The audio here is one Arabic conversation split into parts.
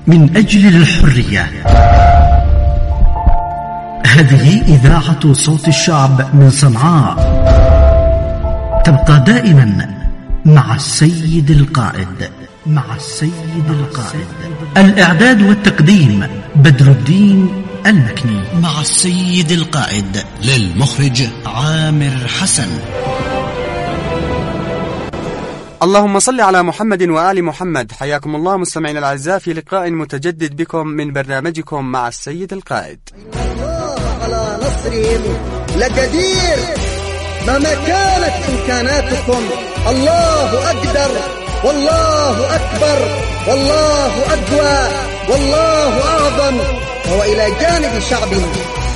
من أجل الحرية. هذه إذاعة صوت الشعب من صنعاء، تبقى دائما مع السيد القائد. الإعداد والتقديم بدر الدين المكني، مع السيد القائد للمخرج عامر حسن. اللهم صل على محمد وآل محمد. حياكم الله مستمعين الأعزاء في لقاء متجدد بكم من برنامجكم مع السيد القائد. الله على نصرهم لقدير، مهما كانت إمكاناتكم الله أقدر، والله أكبر، والله أقوى، والله أعظم، وهو إلى جانب شعبه.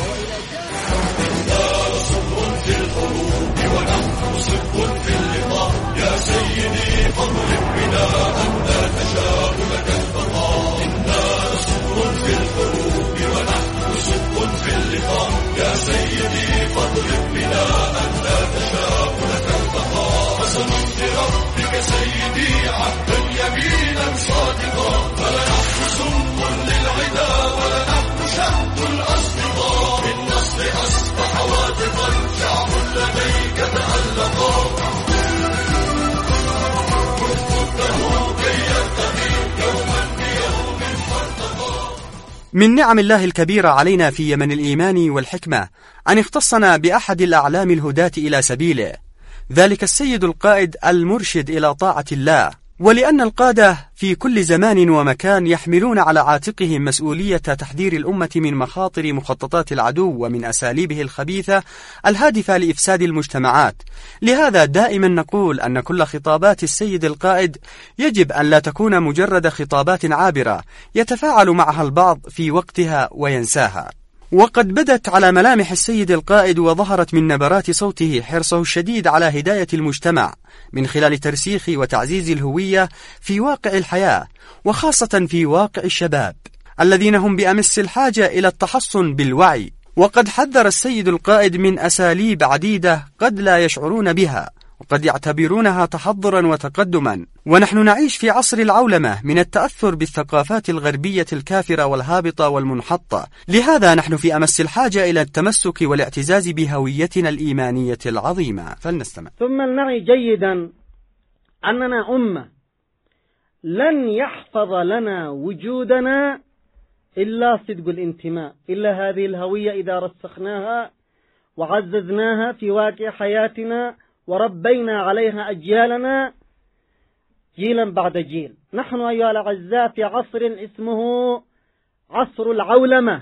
يا سيدي فاضرب بنا أنت تشاء لك البقاء، إنا صدق في الحروب ونحن صدق في اللقاء. يا سيدي فاضرب بنا أنت تشاء لك البقاء، قسم بربك سيدي عهدا يمينا صادقا، فلنحن سم للعدا ولنحن شهد الأصدقاء. بالنصر أصبح واثقا شعب لديك تألقا، من نعم الله الكبيرة علينا في يمن الإيمان والحكمة أن اختصنا بأحد الأعلام الهداة إلى سبيله، ذلك السيد القائد المرشد إلى طاعة الله. ولأن القادة في كل زمان ومكان يحملون على عاتقهم مسؤولية تحذير الأمة من مخاطر مخططات العدو ومن أساليبه الخبيثة الهادفة لإفساد المجتمعات، لهذا دائما نقول أن كل خطابات السيد القائد يجب أن لا تكون مجرد خطابات عابرة يتفاعل معها البعض في وقتها وينساها. وقد بدت على ملامح السيد القائد وظهرت من نبرات صوته حرصه الشديد على هداية المجتمع من خلال ترسيخ وتعزيز الهوية في واقع الحياة، وخاصة في واقع الشباب الذين هم بأمس الحاجة إلى التحصن بالوعي. وقد حذر السيد القائد من أساليب عديدة قد لا يشعرون بها وقد يعتبرونها تحضرا وتقدما، ونحن نعيش في عصر العولمة من التأثر بالثقافات الغربية الكافرة والهابطة والمنحطة، لهذا نحن في أمس الحاجة إلى التمسك والاعتزاز بهويتنا الإيمانية العظيمة. فلنستمع. ثم نعي جيدا أننا أمة لن يحفظ لنا وجودنا إلا صدق الانتماء، إلا هذه الهوية إذا رسخناها وعززناها في واقع حياتنا وربينا عليها أجيالنا جيلا بعد جيل. نحن أيها الأعزاء في عصر اسمه عصر العولمة،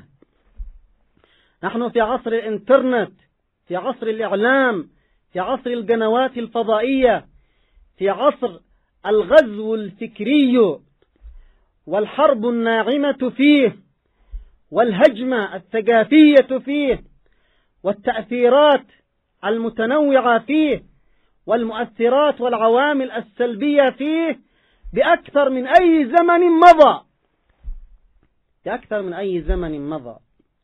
نحن في عصر الإنترنت، في عصر الإعلام، في عصر القنوات الفضائية، في عصر الغزو الفكري والحرب الناعمة فيه والهجمة الثقافية فيه والتأثيرات المتنوعة فيه والمؤثرات والعوامل السلبية فيه بأكثر من أي زمن مضى، بأكثر من أي زمن مضى.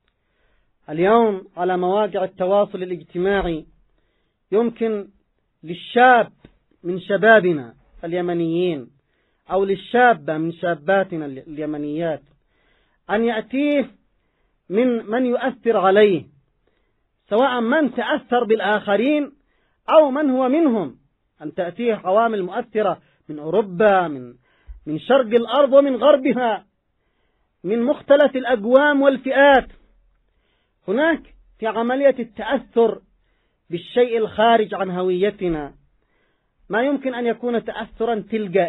اليوم على مواقع التواصل الاجتماعي يمكن للشاب من شبابنا اليمنيين أو للشابة من شاباتنا اليمنيات أن يأتيه من يؤثر عليه، سواء من تأثر بالآخرين أو من هو منهم، أن تأتيه عوامل مؤثرة من أوروبا، من شرق الأرض ومن غربها، من مختلف الأقوام والفئات. هناك في عملية التأثر بالشيء الخارج عن هويتنا ما يمكن أن يكون تأثرا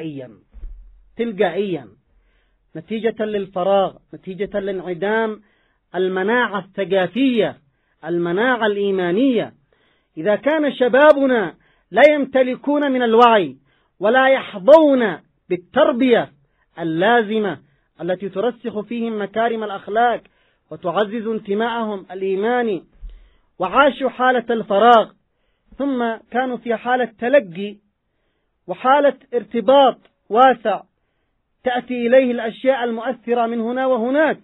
تلقائيا نتيجة للفراغ، نتيجة لانعدام المناعة الثقافية، المناعة الإيمانية. إذا كان شبابنا لا يمتلكون من الوعي ولا يحظون بالتربية اللازمة التي ترسخ فيهم مكارم الأخلاق وتعزز انتماءهم الإيماني، وعاشوا حالة الفراغ ثم كانوا في حالة تلقي وحالة ارتباط واسع تأتي إليه الأشياء المؤثرة من هنا وهناك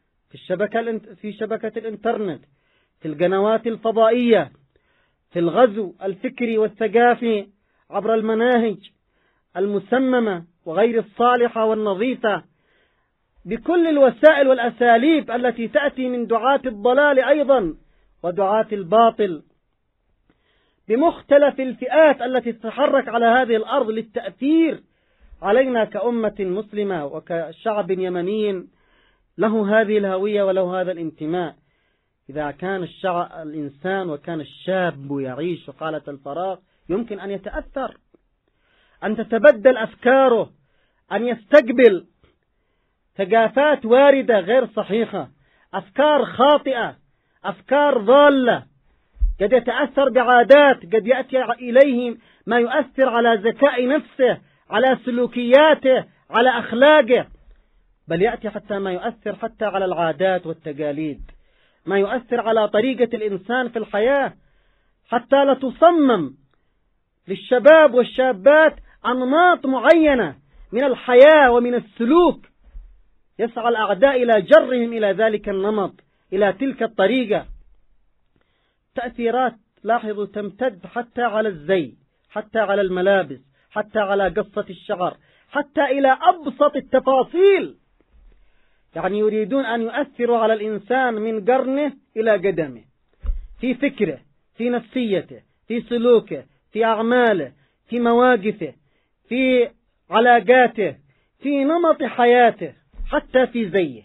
في شبكة الإنترنت، في القنوات الفضائية، في الغزو الفكري والثقافي عبر المناهج المسممة وغير الصالحة والنظيفة بكل الوسائل والأساليب التي تأتي من دعاة الضلال أيضا ودعاة الباطل، بمختلف الفئات التي تتحرك على هذه الأرض للتأثير علينا كأمة مسلمة وكشعب يمني له هذه الهوية وله هذا الانتماء. إذا كان الإنسان وكان الشاب يعيش حالة الفراغ يمكن أن يتأثر، أن تتبدل أفكاره، أن يستقبل ثقافات واردة غير صحيحة، أفكار خاطئة، أفكار ضالة، قد يتأثر بعادات، قد يأتي إليه ما يؤثر على ذكاء نفسه، على سلوكياته، على أخلاقه، بل يأتي حتى ما يؤثر حتى على العادات والتقاليد، ما يؤثر على طريقة الإنسان في الحياة، حتى لا تصمم للشباب والشابات أنماط معينة من الحياة ومن السلوك يسعى الأعداء إلى جرهم إلى ذلك النمط، إلى تلك الطريقة. تأثيرات لاحظوا تمتد حتى على الزي، حتى على الملابس، حتى على قصة الشعر، حتى إلى أبسط التفاصيل. يعني يريدون أن يؤثروا على الإنسان من قرنه إلى قدمه، في فكره، في نفسيته، في سلوكه، في أعماله، في مواقفه، في علاقاته، في نمط حياته، حتى في زيه.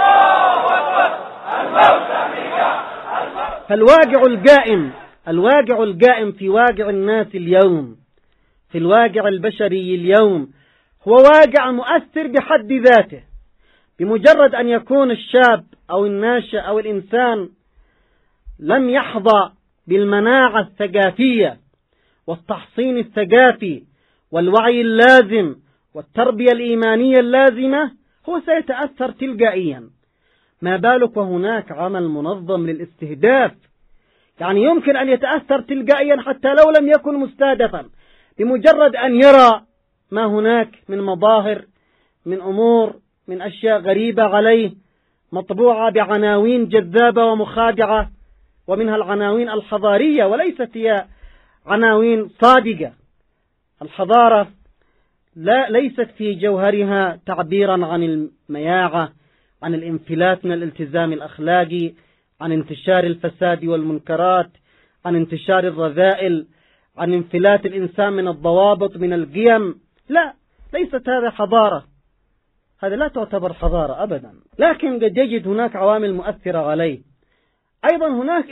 فالواقع القائم في واقع الناس اليوم، في الواقع البشري اليوم، هو واقع مؤثر بحد ذاته. بمجرد أن يكون الشاب أو الناشئ أو الإنسان لم يحظى بالمناعة الثقافية والتحصين الثقافي والوعي اللازم والتربية الإيمانية اللازمة، هو سيتأثر تلقائيا. ما بالك وهناك عمل منظم للاستهداف، يعني يمكن أن يتأثر تلقائيا حتى لو لم يكن مستهدفا، بمجرد أن يرى ما هناك من مظاهر، من أمور، من أشياء غريبة عليه، مطبوعة بعناوين جذابة ومخادعة، ومنها العناوين الحضارية وليست هي عناوين صادقة. الحضارة ليست في جوهرها تعبيرا عن المياعة، عن الانفلات من الالتزام الأخلاقي، عن انتشار الفساد والمنكرات، عن انتشار الرذائل، عن انفلات الإنسان من الضوابط، من القيم. لا، ليست هذا حضارة، هذا لا تعتبر حضارة أبدا. لكن قد يجد هناك عوامل مؤثرة عليه. أيضا هناك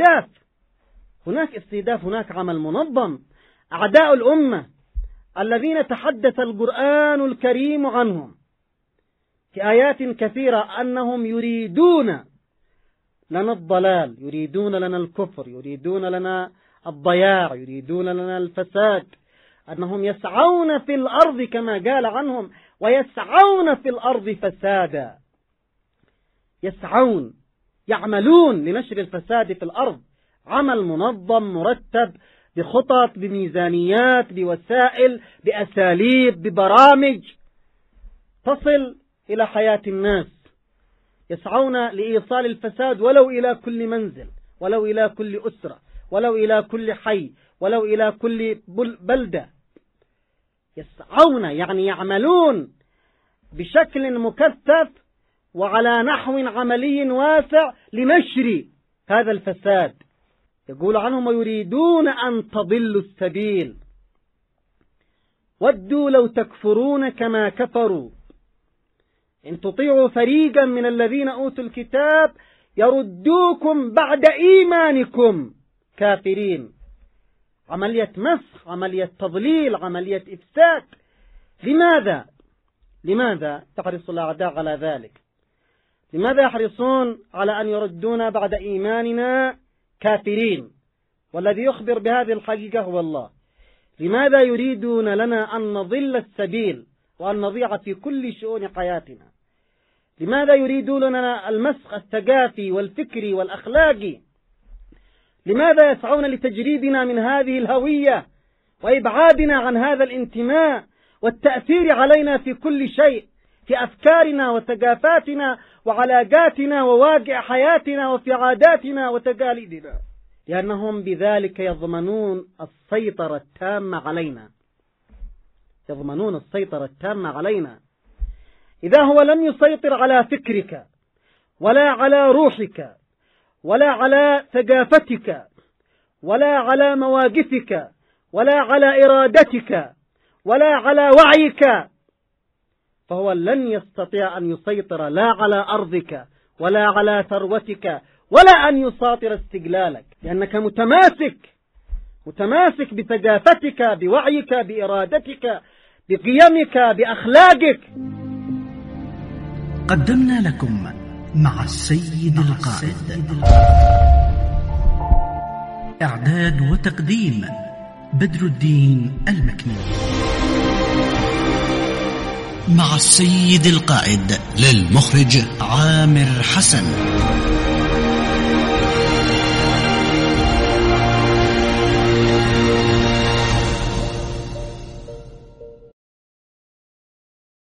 استهداف، هناك عمل منظم. أعداء الأمة الذين تحدث القرآن الكريم عنهم في آيات كثيرة أنهم يريدون لنا الضلال، يريدون لنا الكفر، يريدون لنا الضياع، يريدون لنا الفساد، أنهم يسعون في الأرض كما قال عنهم، ويسعون في الأرض فسادا. يسعون، يعملون لنشر الفساد في الأرض، عمل منظم مرتب بخطط، بميزانيات، بوسائل، بأساليب، ببرامج تصل إلى حياة الناس. يسعون لإيصال الفساد ولو إلى كل منزل، ولو إلى كل أسرة، ولو إلى كل حي، ولو إلى كل بلدة. يسعون يعني يعملون بشكل مكثف وعلى نحو عملي واسع لنشر هذا الفساد. يقول عنهم ويريدون أن تضلوا السبيل ودوا لو تكفرون كما كفروا إن تطيعوا فريقا من الذين أوتوا الكتاب يردوكم بعد إيمانكم كافرين. عملية مسخ، عملية تضليل، عملية إفساد. لماذا تحرص الأعداء على ذلك؟ لماذا يحرصون على أن يردونا بعد إيماننا كافرين؟ والذي يخبر بهذه الحقيقة هو الله. لماذا يريدون لنا أن نضل السبيل وأن نضيع في كل شؤون حياتنا؟ لماذا يريدون لنا المسخ الثقافي والفكري والأخلاقي؟ لماذا يسعون لتجريدنا من هذه الهوية وإبعادنا عن هذا الانتماء والتأثير علينا في كل شيء، في أفكارنا وثقافاتنا وعلاقاتنا وواقع حياتنا وفي عاداتنا وتقاليدنا؟ لأنهم بذلك يضمنون السيطرة التامة علينا. يضمنون السيطرة التامة علينا. إذا هو لم يسيطر على فكرك ولا على روحك ولا على ثقافتك ولا على مواقفك ولا على إرادتك ولا على وعيك، فهو لن يستطيع أن يسيطر لا على أرضك ولا على ثروتك ولا أن يساطر استقلالك، لأنك متماسك بثقافتك، بوعيك، بإرادتك، بقيمك، بأخلاقك. قدمنا لكم مع السيد القائد. إعداد وتقديم بدر الدين المكني. مع السيد القائد، للمخرج عامر حسن.